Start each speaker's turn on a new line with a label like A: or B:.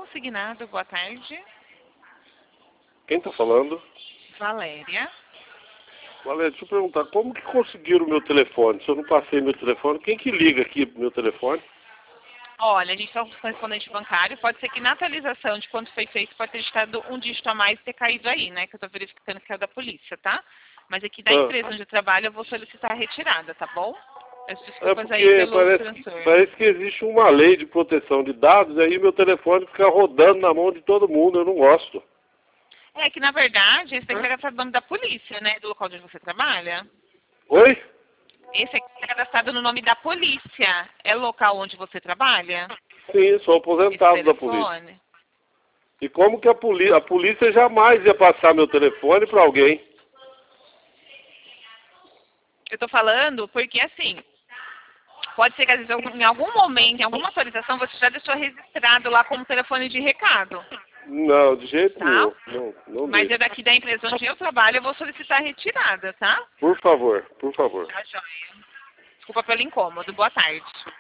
A: consignado, boa tarde.
B: Quem tá falando?
A: Valéria.
B: Valéria, deixa eu perguntar, como que conseguiram o meu telefone? Se eu não passei meu telefone, quem que liga aqui pro meu telefone?
A: Olha, a gente é um correspondente bancário, pode ser que na atualização de quanto foi feito pode ter estado um dígito a mais e ter caído aí, né? Que eu tô verificando que é o da polícia, tá? Mas aqui da empresa onde eu trabalho eu vou solicitar a retirada, tá bom? Peço desculpas aí pelo transtorno.
B: Parece que existe uma lei de proteção de dados, aí meu telefone fica rodando na mão de todo mundo, eu não gosto.
A: É que, na verdade, esse daqui é cadastrado no nome da polícia, né? Do local onde você trabalha.
B: Oi?
A: Esse aqui é cadastrado no nome da polícia. É o local onde você trabalha?
B: Sim, sou aposentado da polícia. E como que a polícia jamais ia passar meu telefone para alguém?
A: Eu tô falando porque, assim, pode ser que às vezes em algum momento, em alguma atualização, você já deixou registrado lá como telefone de recado.
B: Não, de jeito
A: tá?
B: nenhum. Não
A: Mas
B: deixo.
A: é daqui da empresa onde eu trabalho, eu vou solicitar a retirada, tá?
B: Por favor, por favor.
A: Tá, joia. Desculpa pelo incômodo. Boa tarde.